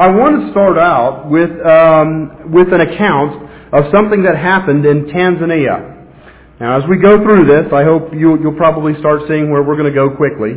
I want to start out with an account of something that happened in Tanzania. Now, as we go through this, I hope you'll probably start seeing where we're going to go quickly.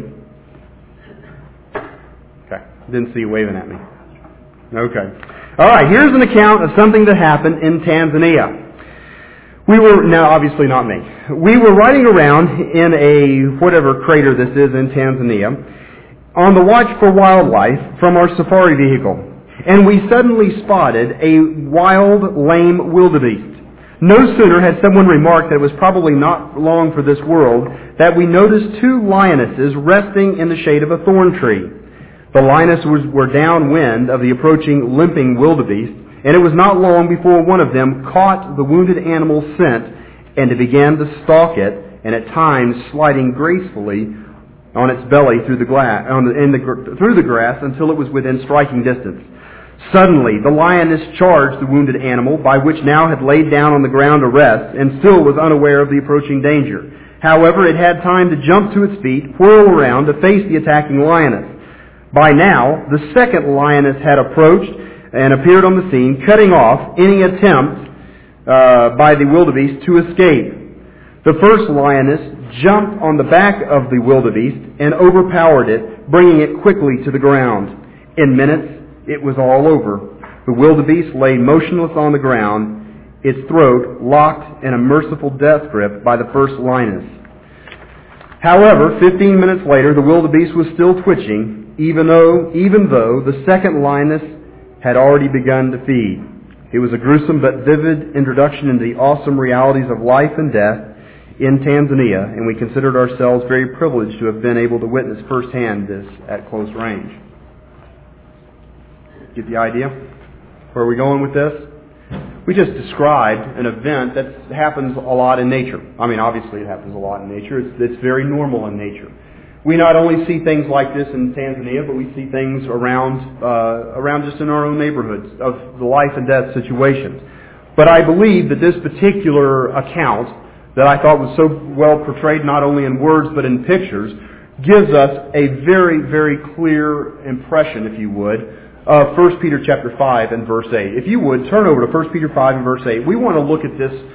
Okay, didn't see you waving at me. Okay. All right, here's an account of something that happened in Tanzania. Now obviously not me. We were riding around in a whatever crater this is in Tanzania on the watch for wildlife from our safari vehicle. And we suddenly spotted a wild, lame wildebeest. No sooner had someone remarked that it was probably not long for this world that we noticed two lionesses resting in the shade of a thorn tree. The lionesses were downwind of the approaching limping wildebeest, and it was not long before one of them caught the wounded animal's scent and it began to stalk it, and at times sliding gracefully on its belly through the grass until it was within striking distance. Suddenly, the lioness charged the wounded animal, by which now had laid down on the ground to rest, and still was unaware of the approaching danger. However, it had time to jump to its feet, whirl around to face the attacking lioness. By now, the second lioness had approached and appeared on the scene, cutting off any attempt by the wildebeest to escape. The first lioness jumped on the back of the wildebeest and overpowered it, bringing it quickly to the ground. In minutes, it was all over. The wildebeest lay motionless on the ground, its throat locked in a merciful death grip by the first lioness. However, 15 minutes later, the wildebeest was still twitching, even though the second lioness had already begun to feed. It was a gruesome but vivid introduction into the awesome realities of life and death in Tanzania, and we considered ourselves very privileged to have been able to witness firsthand this at close range. Get the idea? Where are we going with this? We just described an event that happens a lot in nature. I mean, obviously it happens a lot in nature. It's very normal in nature. We not only see things like this in Tanzania, but we see things around just in our own neighborhoods of the life and death situations. But I believe that this particular account that I thought was so well portrayed not only in words but in pictures gives us a very, very clear impression, if you would, of 1 Peter chapter 5 and verse 8. If you would, turn over to 1 Peter 5 and verse 8. We want to look at this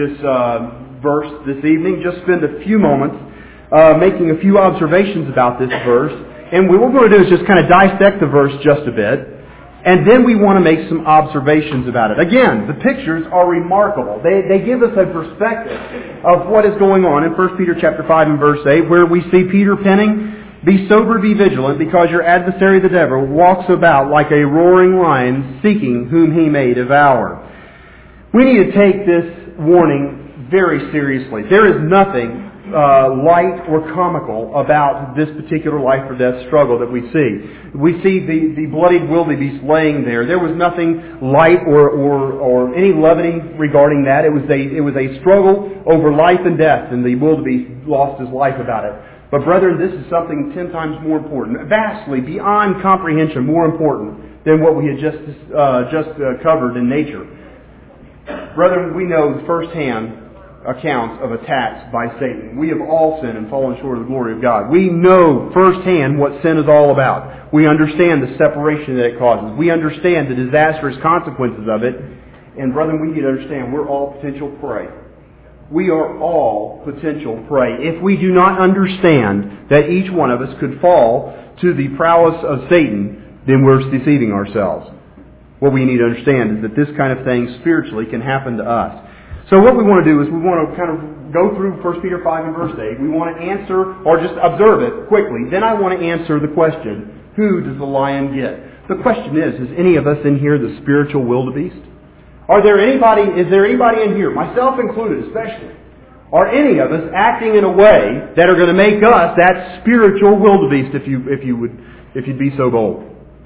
verse this evening, just spend a few moments making a few observations about this verse. And what we're going to do is just kind of dissect the verse just a bit. And then we want to make some observations about it. Again, the pictures are remarkable. They give us a perspective of what is going on in 1 Peter chapter 5 and verse 8, where we see Peter penning, "Be sober, be vigilant, because your adversary the devil walks about like a roaring lion, seeking whom he may devour." We need to take this warning very seriously. There is nothing light or comical about this particular life or death struggle that we see. We see the bloodied wildebeest laying there. There was nothing light or any levity regarding that. It was a struggle over life and death, and the wildebeest lost his life about it. But brethren, this is something 10 times more important, vastly beyond comprehension, more important than what we had just covered in nature. Brethren, we know firsthand accounts of attacks by Satan. We have all sinned and fallen short of the glory of God. We know firsthand what sin is all about. We understand the separation that it causes. We understand the disastrous consequences of it. And brethren, we need to understand we're all potential prey. We are all potential prey. If we do not understand that each one of us could fall to the prowess of Satan, then we're deceiving ourselves. What we need to understand is that this kind of thing spiritually can happen to us. So what we want to do is we want to kind of go through 1 Peter 5 and verse 8. We want to answer, or just observe it quickly. Then I want to answer the question, who does the lion get? The question is any of us in here the spiritual wildebeest? Is there anybody in here, myself included especially, are any of us acting in a way that are going to make us that spiritual wildebeest, if you'd be so bold?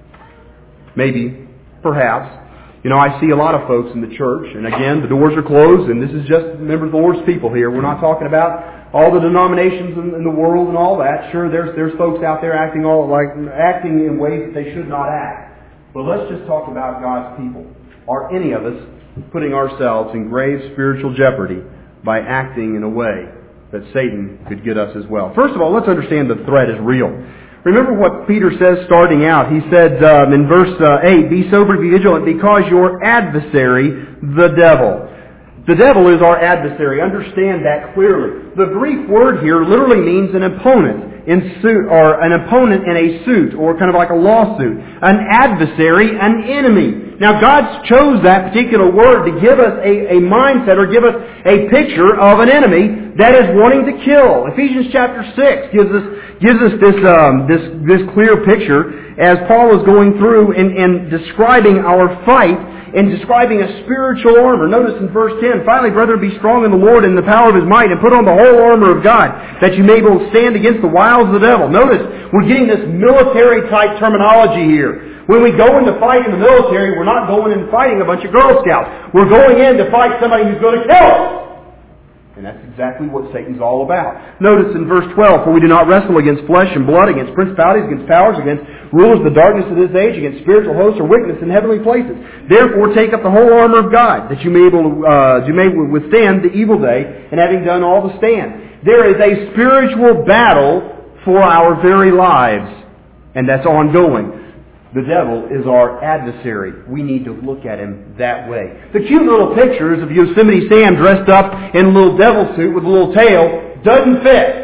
Maybe, perhaps. You know, I see a lot of folks in the church, and again, the doors are closed, and this is just members of the Lord's people here. We're not talking about all the denominations in the world and all that. Sure, there's folks out there acting in ways that they should not act. But let's just talk about God's people. Are any of us putting ourselves in grave spiritual jeopardy by acting in a way that Satan could get us as well? First of all, let's understand the threat is real. Remember what Peter says starting out. He said in verse 8, "Be sober, be vigilant, because your adversary, the devil." The devil is our adversary. Understand that clearly. The Greek word here literally means an opponent in suit, or an opponent in a suit, or kind of like a lawsuit. An adversary, an enemy. Now God chose that particular word to give us a mindset, or give us a picture of an enemy that is wanting to kill. Ephesians chapter 6 gives us this clear picture as Paul is going through and describing our fight and describing a spiritual armor. Notice in verse 10, "Finally, brethren, be strong in the Lord and the power of His might, and put on the whole armor of God, that you may be able to stand against the wiles of the devil." Notice, we're getting this military-type terminology here. When we go into fight in the military, we're not going in fighting a bunch of Girl Scouts. We're going in to fight somebody who's going to kill us. And that's exactly what Satan's all about. Notice in verse 12, "For we do not wrestle against flesh and blood, against principalities, against powers, against rulers of the darkness of this age, against spiritual hosts or wickedness in heavenly places. Therefore take up the whole armor of God, that you may withstand the evil day, and having done all to stand." There is a spiritual battle for our very lives, and that's ongoing. The devil is our adversary. We need to look at him that way. The cute little pictures of Yosemite Sam dressed up in a little devil suit with a little tail doesn't fit.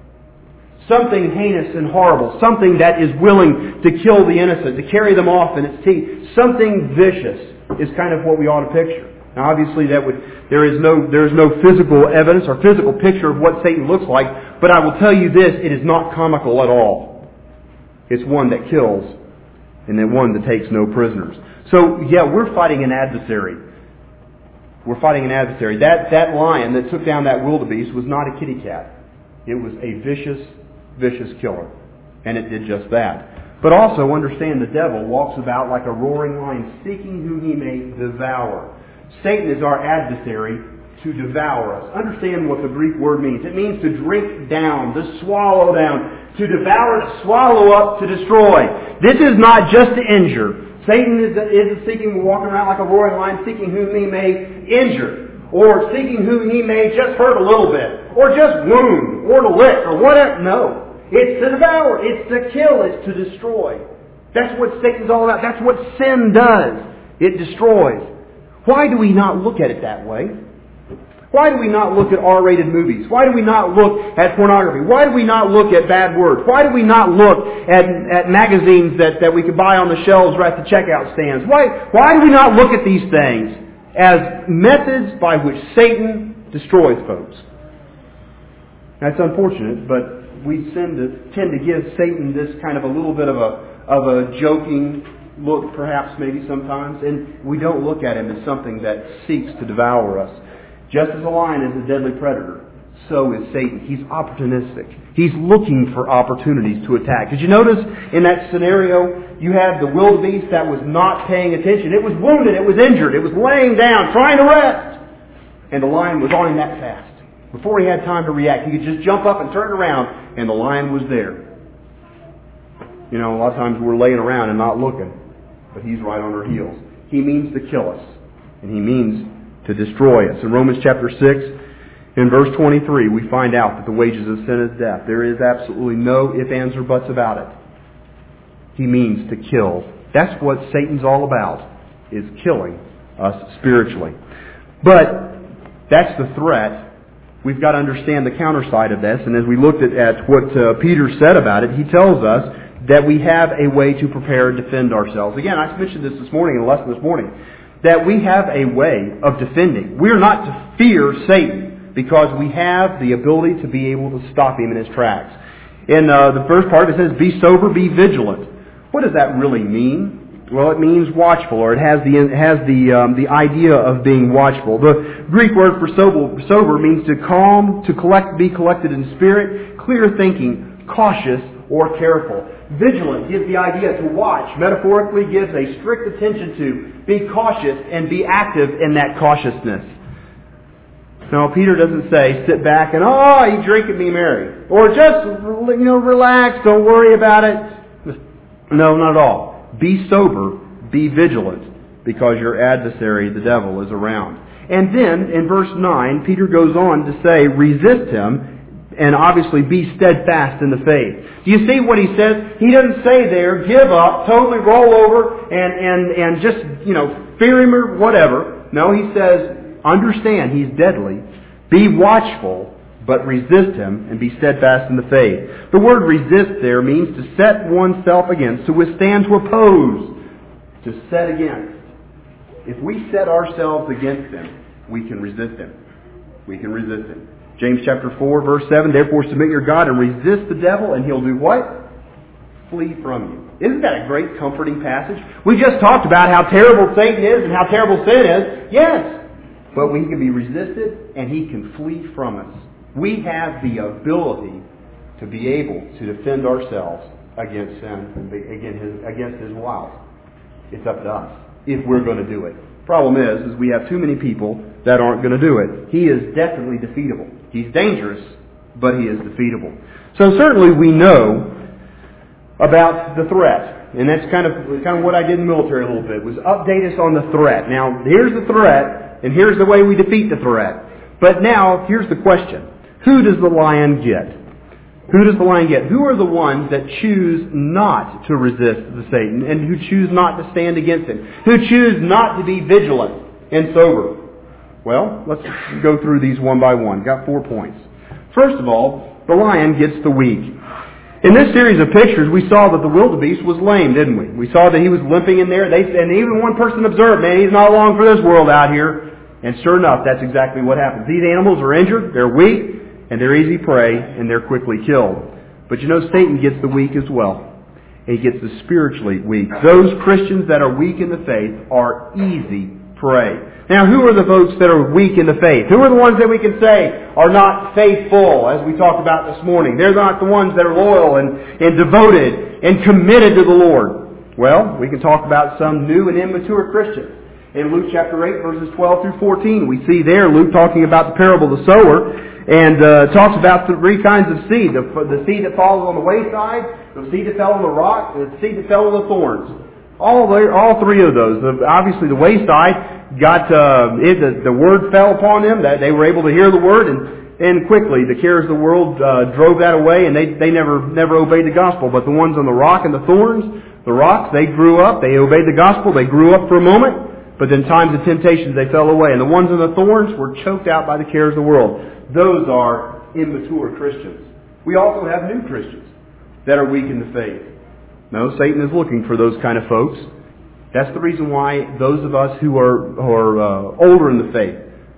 Something heinous and horrible. Something that is willing to kill the innocent, to carry them off in its teeth. Something vicious is kind of what we ought to picture. Now obviously there is no physical evidence or physical picture of what Satan looks like, but I will tell you this, it is not comical at all. It's one that kills, and then one that takes no prisoners. So, yeah, we're fighting an adversary. We're fighting an adversary. That lion that took down that wildebeest was not a kitty cat. It was a vicious, vicious killer. And it did just that. But also understand the devil walks about like a roaring lion, seeking whom he may devour. Satan is our adversary to devour us. Understand what the Greek word means. It means to drink down, to swallow down, to devour, to swallow up, to destroy. This is not just to injure. Satan isn't seeking, walking around like a roaring lion, seeking whom he may injure, or seeking whom he may just hurt a little bit, or just wound, or to lick, or whatever. No. It's to devour. It's to kill. It's to destroy. That's what Satan's all about. That's what sin does. It destroys. Why do we not look at it that way? Why do we not look at R-rated movies? Why do we not look at pornography? Why do we not look at bad words? Why do we not look at magazines that we could buy on the shelves or at the checkout stands? Why do we not look at these things as methods by which Satan destroys folks? That's unfortunate, but we tend to give Satan this kind of a little bit of a joking look, perhaps, maybe sometimes, and we don't look at him as something that seeks to devour us. Just as a lion is a deadly predator, so is Satan. He's opportunistic. He's looking for opportunities to attack. Did you notice in that scenario, you had the wildebeest that was not paying attention. It was wounded. It was injured. It was laying down, trying to rest. And the lion was on him that fast. Before he had time to react, he could just jump up and turn around, and the lion was there. You know, a lot of times we're laying around and not looking, but he's right on our heels. He means to kill us, and he means to destroy us. In Romans chapter 6, in verse 23, we find out that the wages of sin is death. There is absolutely no ifs, ands, or buts about it. He means to kill. That's what Satan's all about, is killing us spiritually. But that's the threat. We've got to understand the counter side of this. And as we looked at what Peter said about it, he tells us that we have a way to prepare and defend ourselves. Again, I mentioned this morning in the lesson this morning, that we have a way of defending. We are not to fear Satan because we have the ability to be able to stop him in his tracks. In the first part it says, "Be sober, be vigilant." What does that really mean? Well, it means watchful, or it has the idea of being watchful. The Greek word for sober means to calm, to be collected in spirit, clear thinking, cautious, or careful. Vigilant gives the idea to watch. Metaphorically gives a strict attention to. Be cautious and be active in that cautiousness. Now, Peter doesn't say, sit back and, you drink and be merry. Or just, relax, don't worry about it. No, not at all. Be sober, be vigilant, because your adversary, the devil, is around. And then, in verse 9, Peter goes on to say, resist him, and obviously be steadfast in the faith. Do you see what he says? He doesn't say there, give up, totally roll over, and just, fear him or whatever. No, he says, understand he's deadly. Be watchful, but resist him and be steadfast in the faith. The word resist there means to set oneself against, to withstand, to oppose, to set against. If we set ourselves against him, we can resist him. We can resist him. James chapter 4, verse 7, therefore submit your God and resist the devil, and he'll do what? Flee from you. Isn't that a great comforting passage? We just talked about how terrible Satan is and how terrible sin is. Yes. But he can be resisted and he can flee from us. We have the ability to be able to defend ourselves against sin, against his wiles. It's up to us if we're going to do it. Problem is we have too many people that aren't going to do it. He is definitely defeatable. He's dangerous, but he is defeatable. So certainly we know about the threat. And that's kind of what I did in the military a little bit, was update us on the threat. Now, here's the threat, and here's the way we defeat the threat. But now, here's the question. Who does the lion get? Who does the lion get? Who are the ones that choose not to resist the Satan and who choose not to stand against him? Who choose not to be vigilant and sober? Well, let's go through these one by one. Got 4 points. First of all, the lion gets the weak. In this series of pictures, we saw that the wildebeest was lame, didn't we? We saw that he was limping in there. And even one person observed, man, he's not long for this world out here. And sure enough, that's exactly what happens. These animals are injured, they're weak, and they're easy prey, and they're quickly killed. But Satan gets the weak as well. He gets the spiritually weak. Those Christians that are weak in the faith are easy prey. Now, who are the folks that are weak in the faith? Who are the ones that we can say are not faithful, as we talked about this morning? They're not the ones that are loyal and devoted and committed to the Lord. Well, we can talk about some new and immature Christians. In Luke chapter 8, verses 12 through 14, we see there Luke talking about the parable of the sower, and talks about the 3 kinds of seed. The seed that falls on the wayside, the seed that fell on the rock, and the seed that fell on the thorns. All 3 of those. Obviously the wayside got, the word fell upon them, that they were able to hear the word, and quickly the cares of the world drove that away, and they never obeyed the gospel. But the ones on the rock and the thorns, the rocks, they grew up, they obeyed the gospel, they grew up for a moment, but then times of temptations they fell away. And the ones on the thorns were choked out by the cares of the world. Those are immature Christians. We also have new Christians that are weak in the faith. No, Satan is looking for those kind of folks. That's the reason why those of us who are older in the faith,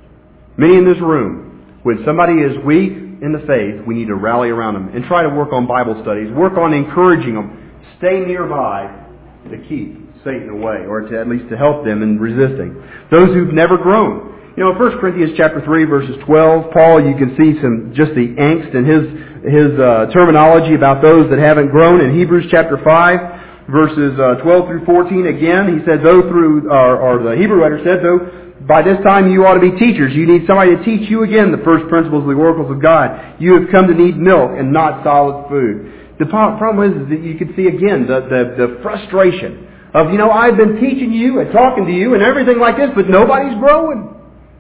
many in this room, when somebody is weak in the faith, we need to rally around them and try to work on Bible studies, work on encouraging them, stay nearby to keep Satan away, or to at least to help them in resisting. Those who've never grown. In 1 Corinthians chapter 3, verses 12, Paul, you can see just the angst in his terminology about those that haven't grown. In Hebrews chapter 5, verses 12 through 14, again, he said, the Hebrew writer said, though by this time you ought to be teachers. You need somebody to teach you again the first principles of the oracles of God. You have come to need milk and not solid food. The problem is that you can see again the frustration of, I've been teaching you and talking to you and everything like this, but nobody's growing.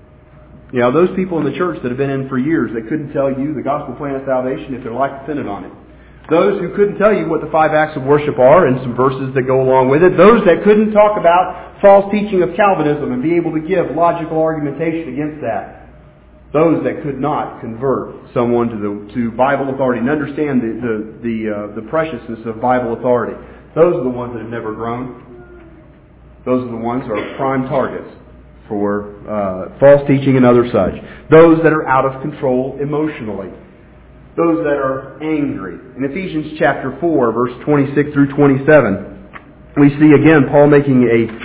Those people in the church that have been in for years, they couldn't tell you the gospel plan of salvation if their life depended on it. Those who couldn't tell you what the 5 acts of worship are and some verses that go along with it. Those that couldn't talk about false teaching of Calvinism and be able to give logical argumentation against that. Those that could not convert someone to Bible authority and understand the preciousness of Bible authority. Those are the ones that have never grown. Those are the ones who are prime targets for false teaching and other such. Those that are out of control emotionally. Those that are angry. In Ephesians chapter 4, verse 26 through 27, we see again Paul making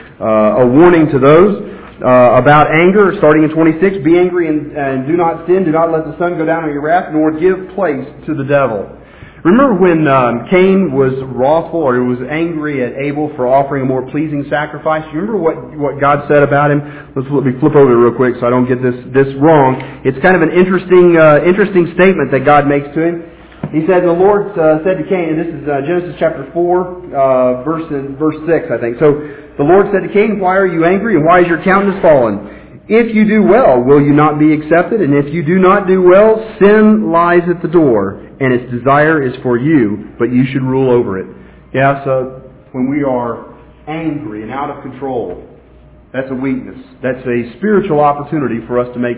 a warning to those about anger, starting in 26. Be angry and do not sin. Do not let the sun go down on your wrath, nor give place to the devil. Remember when Cain was wrathful or was angry at Abel for offering a more pleasing sacrifice? You remember what God said about him? Let me flip over real quick so I don't get this wrong. It's kind of an interesting statement that God makes to him. He said, the Lord said to Cain, and this is Genesis chapter 4, verse 6, I think. So the Lord said to Cain, why are you angry and why is your countenance fallen? If you do well, will you not be accepted? And if you do not do well, sin lies at the door, and its desire is for you, but you should rule over it. Yeah, so when we are angry and out of control, that's a weakness. That's a spiritual opportunity for us to be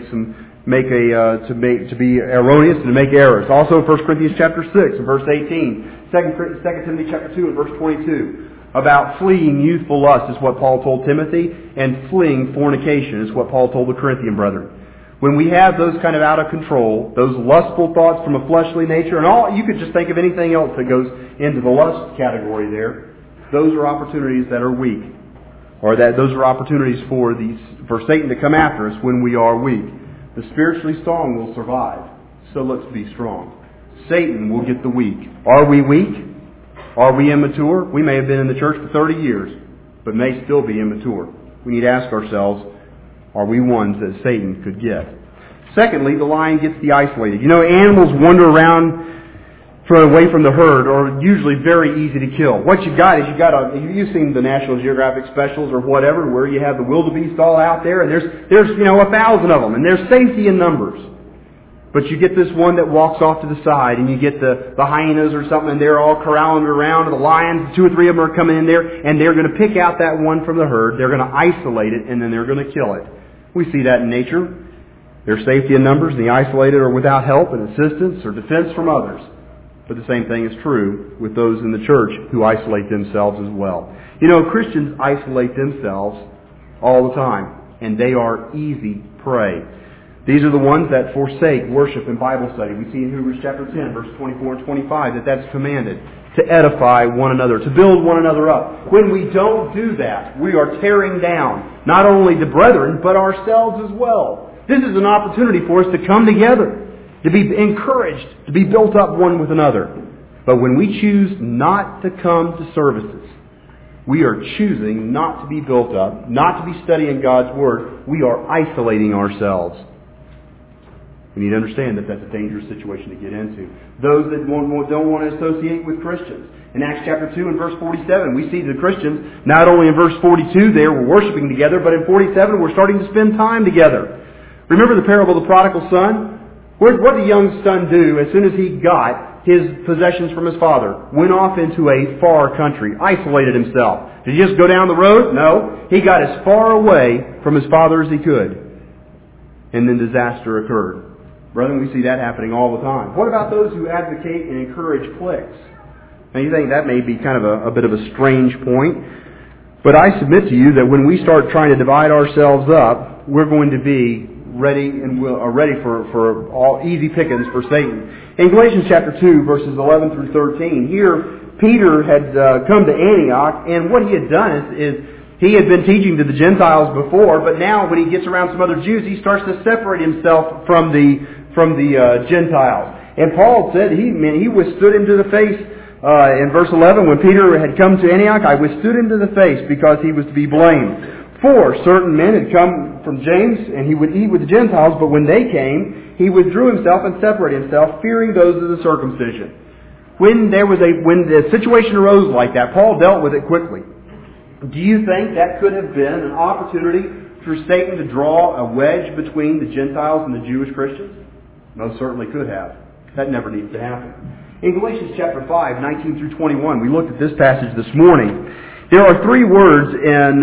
erroneous and to make errors. Also, 1 Corinthians chapter 6 and verse 18, 2 Timothy chapter 2 and verse 22. About fleeing youthful lust is what Paul told Timothy, and fleeing fornication is what Paul told the Corinthian brethren. When we have those kind of out of control, those lustful thoughts from a fleshly nature, and all, you could just think of anything else that goes into the lust category there, those are opportunities that are weak. Or those are opportunities for Satan to come after us when we are weak. The spiritually strong will survive, so let's be strong. Satan will get the weak. Are we weak? Are we immature? We may have been in the church for 30 years, but may still be immature. We need to ask ourselves, are we ones that Satan could get? Secondly, the lion gets isolated. You know, animals wander around away from the herd are usually very easy to kill. What you've got is you've seen the National Geographic specials or whatever, where you have the wildebeest all out there, and there's 1,000 of them, and there's safety in numbers. But you get this one that walks off to the side, and you get the hyenas or something, and they're all corralling around, and the lions, 2 or 3 of them are coming in there, and they're going to pick out that one from the herd, they're going to isolate it, and then they're going to kill it. We see that in nature. There's safety in numbers, and the isolated are without help and assistance or defense from others. But the same thing is true with those in the church who isolate themselves as well. You know, Christians isolate themselves all the time, and they are easy prey. These are the ones that forsake worship and Bible study. We see in Hebrews chapter 10, verse 24 and 25, that's commanded to edify one another, to build one another up. When we don't do that, we are tearing down not only the brethren, but ourselves as well. This is an opportunity for us to come together, to be encouraged, to be built up one with another. But when we choose not to come to services, we are choosing not to be built up, not to be studying God's Word. We are isolating ourselves. We need to understand that that's a dangerous situation to get into. Those that don't want to associate with Christians. In Acts chapter 2 and verse 47, we see the Christians, not only in verse 42 there, we're worshiping together, but in 47 we're starting to spend time together. Remember the parable of the prodigal son? What did the young son do as soon as he got his possessions from his father? Went off into a far country, isolated himself. Did he just go down the road? No. He got as far away from his father as he could. And then disaster occurred. Brethren, we see that happening all the time. What about those who advocate and encourage cliques? Now you think that may be kind of a bit of a strange point. But I submit to you that when we start trying to divide ourselves up, we're going to be ready for all easy pickings for Satan. In Galatians chapter 2, verses 11 through 13, here Peter had come to Antioch, and what he had done is he had been teaching to the Gentiles before, but now when he gets around some other Jews, he starts to separate himself from the Gentiles. And Paul said he withstood him to the face. In verse 11, when Peter had come to Antioch, I withstood him to the face because he was to be blamed. For certain men had come from James, and he would eat with the Gentiles, but when they came, he withdrew himself and separated himself, fearing those of the circumcision. When the situation arose like that, Paul dealt with it quickly. Do you think that could have been an opportunity for Satan to draw a wedge between the Gentiles and the Jewish Christians? Most certainly could have. That never needs to happen. In Galatians chapter 5, 19 through 21, we looked at this passage this morning. There are 3 words in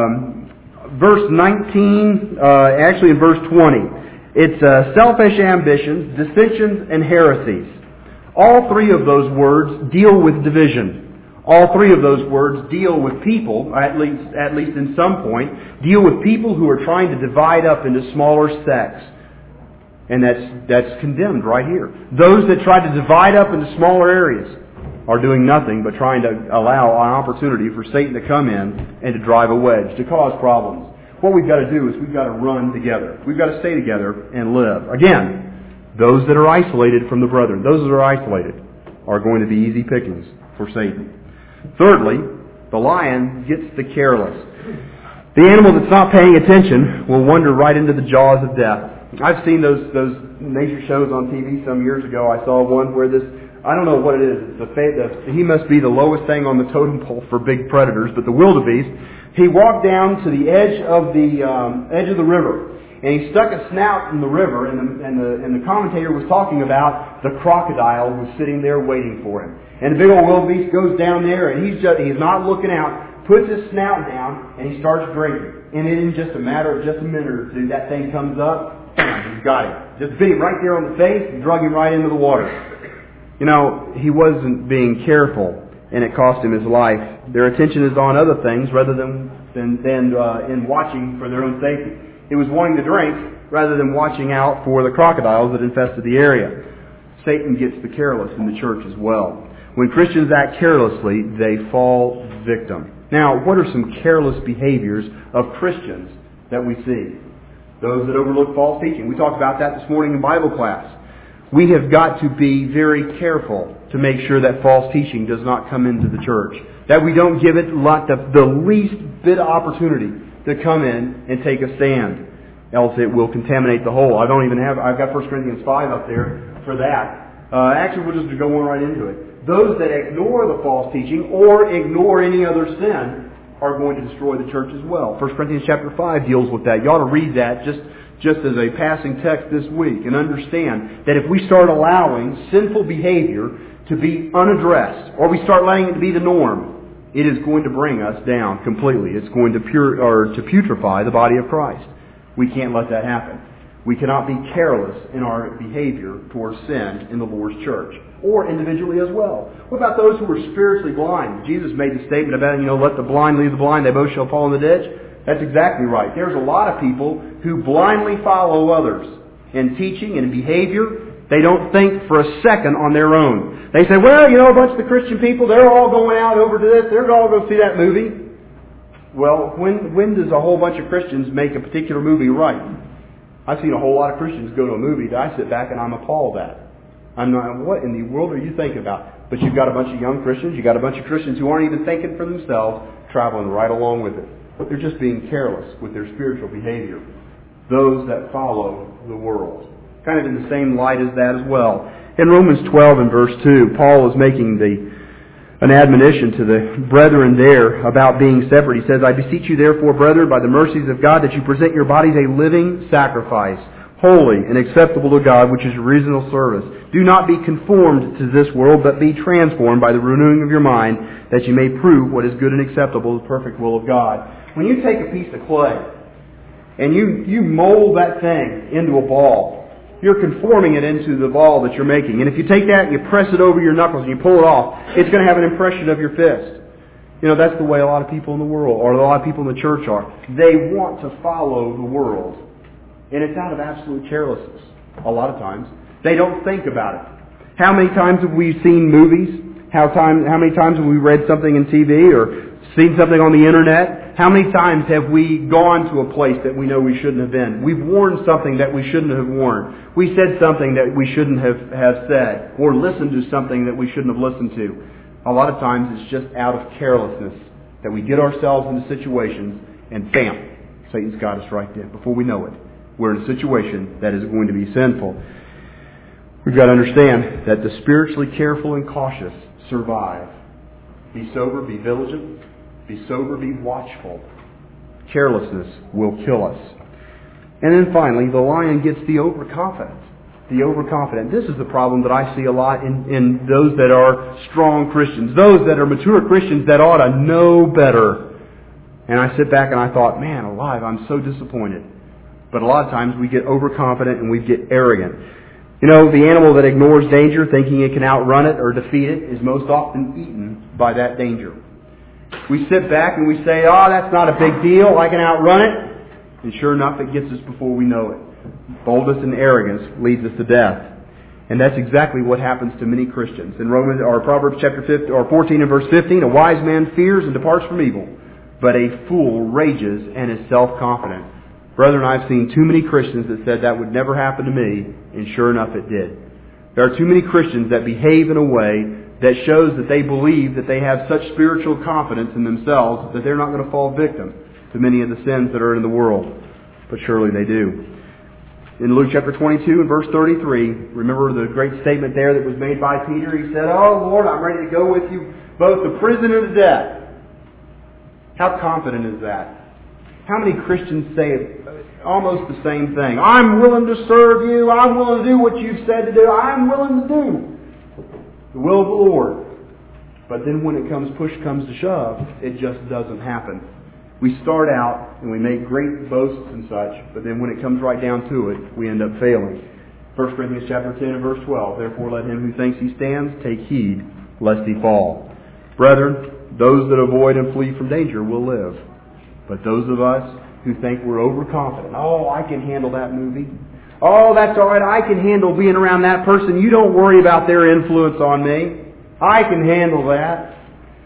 verse 19, actually in verse 20. It's selfish ambitions, dissensions, and heresies. All 3 of those words deal with division. All 3 of those words deal with people, at least in some point, deal with people who are trying to divide up into smaller sects. And that's condemned right here. Those that try to divide up into smaller areas are doing nothing but trying to allow an opportunity for Satan to come in and to drive a wedge, to cause problems. What we've got to do is we've got to run together. We've got to stay together and live. Again, those that are isolated from the brethren, those that are isolated, are going to be easy pickings for Satan. Thirdly, the lion gets the careless. The animal that's not paying attention will wander right into the jaws of death. I've seen those nature shows on TV some years ago. I saw one where I don't know what it is. He must be the lowest thing on the totem pole for big predators, but the wildebeest, he walked down to the edge of the river, and he stuck a snout in the river, and the commentator was talking about the crocodile was sitting there waiting for him. And the big old wildebeest goes down there, and he's not looking out, puts his snout down, and he starts drinking. And in just a matter of just a minute or two, that thing comes up, bam, he's got him. Just bit him right there on the face and drug him right into the water. You know, he wasn't being careful, and it cost him his life. Their attention is on other things rather than in watching for their own safety. It was wanting to drink rather than watching out for the crocodiles that infested the area. Satan gets the careless in the church as well. When Christians act carelessly, they fall victim. Now, what are some careless behaviors of Christians that we see? Those that overlook false teaching. We talked about that this morning in Bible class. We have got to be very careful to make sure that false teaching does not come into the church. That we don't give it the least bit of opportunity to come in and take a stand. Else it will contaminate the whole. I've got 1 Corinthians 5 up there for that. Actually, we'll just go on right into it. Those that ignore the false teaching or ignore any other sin are going to destroy the church as well. 1 Corinthians chapter 5 deals with that. You ought to read that just as a passing text this week and understand that if we start allowing sinful behavior to be unaddressed or we start letting it be the norm, it is going to bring us down completely. It's going to putrefy the body of Christ. We can't let that happen. We cannot be careless in our behavior towards sin in the Lord's church, or individually as well. What about those who are spiritually blind? Jesus made the statement about, let the blind lead the blind, they both shall fall in the ditch. That's exactly right. There's a lot of people who blindly follow others in teaching and behavior. They don't think for a second on their own. They say, well, a bunch of the Christian people, they're all going out over to this, they're all going to see that movie. Well, when does a whole bunch of Christians make a particular movie right? I've seen a whole lot of Christians go to a movie that I sit back and I'm appalled at. I'm not, what in the world are you thinking about? But you've got a bunch of young Christians, you've got a bunch of Christians who aren't even thinking for themselves, traveling right along with it. They're just being careless with their spiritual behavior. Those that follow the world. Kind of in the same light as that as well. In Romans 12 and verse 2, Paul is making an admonition to the brethren there about being separate. He says, I beseech you therefore, brethren, by the mercies of God, that you present your bodies a living sacrifice, holy and acceptable to God, which is your reasonable service. Do not be conformed to this world, but be transformed by the renewing of your mind, that you may prove what is good and acceptable, the perfect will of God. When you take a piece of clay and you mold that thing into a ball, you're conforming it into the ball that you're making. And if you take that and you press it over your knuckles and you pull it off, it's going to have an impression of your fist. That's the way a lot of people in the world, or a lot of people in the church are. They want to follow the world. And it's out of absolute carelessness. A lot of times. They don't think about it. How many times have we seen movies? How many times have we read something in TV or seen something on the internet? How many times have we gone to a place that we know we shouldn't have been? We've worn something that we shouldn't have worn. We said something that we shouldn't have said. Or listened to something that we shouldn't have listened to. A lot of times it's just out of carelessness that we get ourselves into situations and bam, Satan's got us right there. Before we know it, we're in a situation that is going to be sinful. We've got to understand that the spiritually careful and cautious survive. Be sober, be vigilant. Be sober, be watchful. Carelessness will kill us. And then finally, the lion gets the overconfident. The overconfident. This is the problem that I see a lot in those that are strong Christians. Those that are mature Christians that ought to know better. And I sit back and I thought, man alive, I'm so disappointed. But a lot of times we get overconfident and we get arrogant. The animal that ignores danger, thinking it can outrun it or defeat it, is most often eaten by that danger. We sit back and we say, that's not a big deal, I can outrun it. And sure enough, it gets us before we know it. Boldness and arrogance leads us to death. And that's exactly what happens to many Christians. In Proverbs chapter 14 and verse 15, a wise man fears and departs from evil, but a fool rages and is self-confident. Brethren, I've seen too many Christians that said that would never happen to me, and sure enough it did. There are too many Christians that behave in a way that shows that they believe that they have such spiritual confidence in themselves that they're not going to fall victim to many of the sins that are in the world. But surely they do. In Luke chapter 22 and verse 33, remember the great statement there that was made by Peter? He said, "Oh Lord, I'm ready to go with you both to prison and to death." How confident is that? How many Christians say almost the same thing? I'm willing to serve you. I'm willing to do what you've said to do. I'm willing to do the will of the Lord. But then when push comes to shove, it just doesn't happen. We start out and we make great boasts and such, but then when it comes right down to it, we end up failing. 1 Corinthians chapter 10 and verse 12, therefore let him who thinks he stands take heed lest he fall. Brethren, those that avoid and flee from danger will live. But those of us who think we're overconfident, oh, I can handle that movie. Oh, that's all right, I can handle being around that person. You don't worry about their influence on me. I can handle that.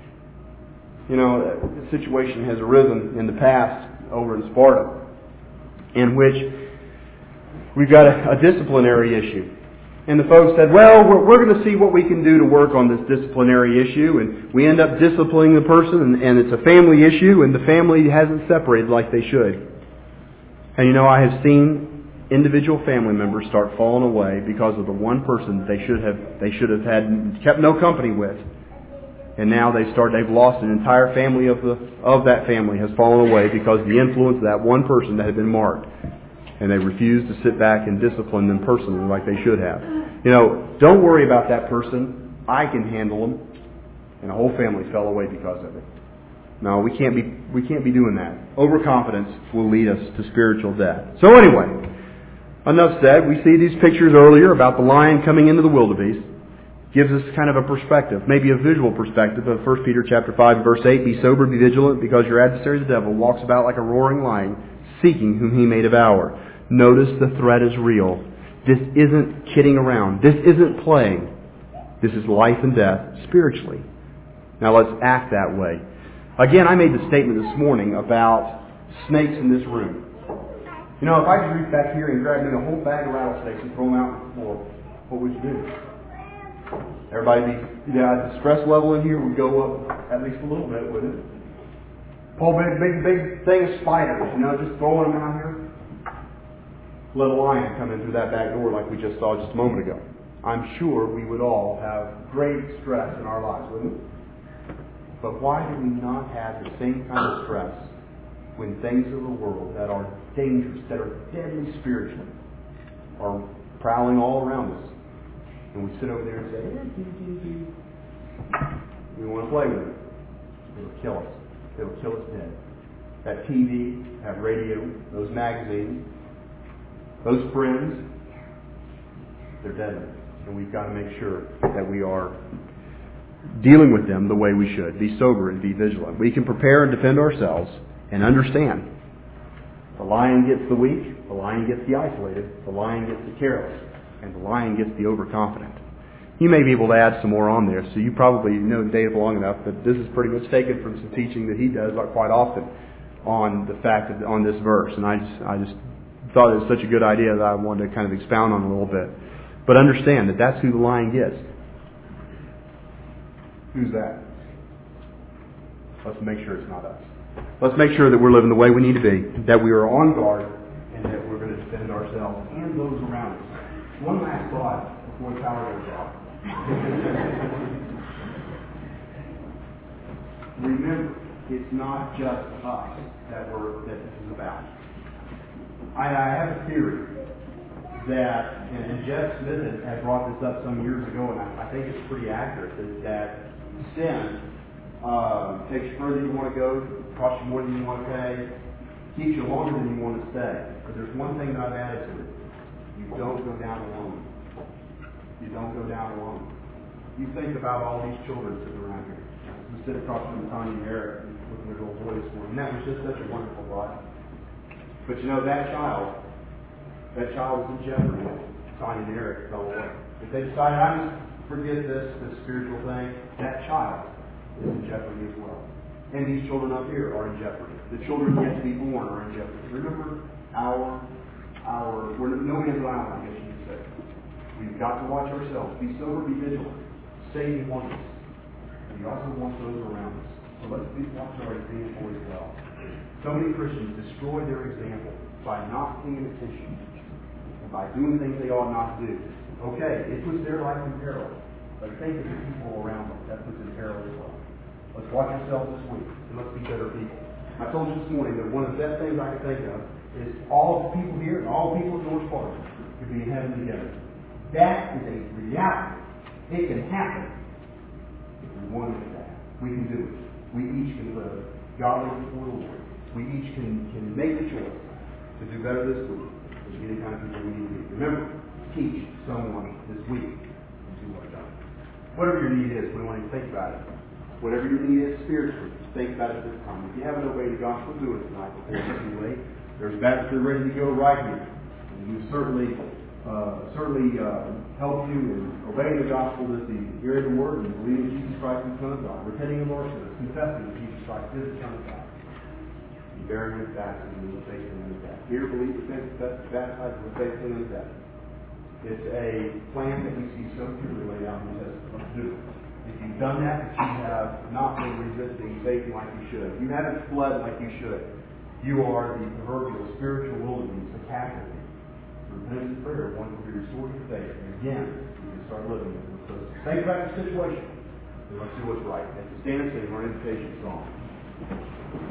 You know, a situation has arisen in the past over in Sparta in which we've got a disciplinary issue. And the folks said, well, we're going to see what we can do to work on this disciplinary issue. And we end up disciplining the person, and it's a family issue, and the family hasn't separated like they should. And you know, I have seen individual family members start falling away because of the one person they should have had kept no company with. And now they've lost an entire family of that family has fallen away because of the influence of that one person that had been marked. And they refuse to sit back and discipline them personally like they should have. You know, don't worry about that person. I can handle them. And the whole family fell away because of it. No, we can't be doing that. Overconfidence will lead us to spiritual death. So anyway, enough said. We see these pictures earlier about the lion coming into the wildebeest. Gives us kind of a perspective, maybe a visual perspective of 1 Peter chapter 5, verse 8. Be sober, be vigilant, because your adversary the devil walks about like a roaring lion, seeking whom he may devour. Notice the threat is real. This isn't kidding around. This isn't playing. This is life and death spiritually. Now let's act that way. Again, I made the statement this morning about snakes in this room. You know, if I could reach back here and grab me a whole bag of rattlesnakes and throw them out on the floor, what would you do? Everybody the stress level in here would go up at least a little bit, wouldn't it? Pull big thing of spiders, you know, just throwing them out here. Let a lion come in through that back door like we just saw just a moment ago. I'm sure we would all have great stress in our lives, wouldn't we? But why do we not have the same kind of stress when things of the world that are dangerous, that are deadly spiritually, are prowling all around us? And we sit over there and say, we want to play with it. It'll kill us. It'll kill us dead. That TV, that radio, those magazines, those friends, they're deadly. And we've got to make sure that we are dealing with them the way we should. Be sober and be vigilant. We can prepare and defend ourselves and understand. The lion gets the weak, the lion gets the isolated, the lion gets the careless, and the lion gets the overconfident. You may be able to add some more on there, so you probably know Dave long enough that this is pretty much taken from some teaching that he does quite often on the fact of, on this verse. And I just thought it was such a good idea that I wanted to kind of expound on it a little bit. But understand that that's who the lion gets. Who's that? Let's make sure it's not us. Let's make sure that we're living the way we need to be, that we are on guard, and that we're going to defend ourselves and those around us. One last thought before the power goes out. Remember, it's not just us that this is about. I have a theory that, and Jeff Smith had brought this up some years ago, and I think it's pretty accurate, is that sin takes you further than you want to go, costs you more than you want to pay, keeps you longer than you want to stay. But there's one thing that I've added to it. You don't go down alone. You don't go down alone. You think about all these children sitting around here. We sit across from Tanya and Eric with their little boys for them. And that was just such a wonderful thought. But you know, that child was in jeopardy. Tanya and Eric fell away. If they decided, I just forget this spiritual thing, that child is in jeopardy as well. And these children up here are in jeopardy. The children yet to be born are in jeopardy. Remember nobody has an island, I guess you could say. We've got to watch ourselves. Be sober, be vigilant. Satan wants us. He also wants those around us. So let's watch our example as well. So many Christians destroy their example by not paying attention and by doing things they ought not to do. Okay, it puts their life in peril. But think of the people around them. That puts in peril as well. Let's watch ourselves this week, and let's be better people. I told you this morning that one of the best things I could think of is all the people here and all the people at North Park could be in heaven together. That is a reality. It can happen if we want it to happen. We can do it. We each can live godly before the Lord. We each can make the choice to do better this week than any kind of people we need to be. Remember, teach someone this week and do what done. Whatever your need is, we want you to think about it. Whatever your need is spiritually, think about it this time. If you haven't obeyed the gospel, do it tonight before it's too late. There's baptistry ready to go right here. And we certainly help you in obeying the gospel this evening. Hearing the word and believing Jesus Christ is the Son of God. Repenting of our sins. Confessing that Jesus Christ is the Son of God. And bearing with baptism in the faith and in death. Hear, believe, repent, confess, baptize in the faith and in death. It's a plan that we see so clearly laid out in the Testament to do. If you've done that, you have not been resisting Satan like you should. You haven't fled like you should. You are the proverbial spiritual wilderness, a captive. Repentance and prayer, one will be restored to faith. And again, you can start living it. So think about the situation. And let's do what's right. And stand and sing our invitation song.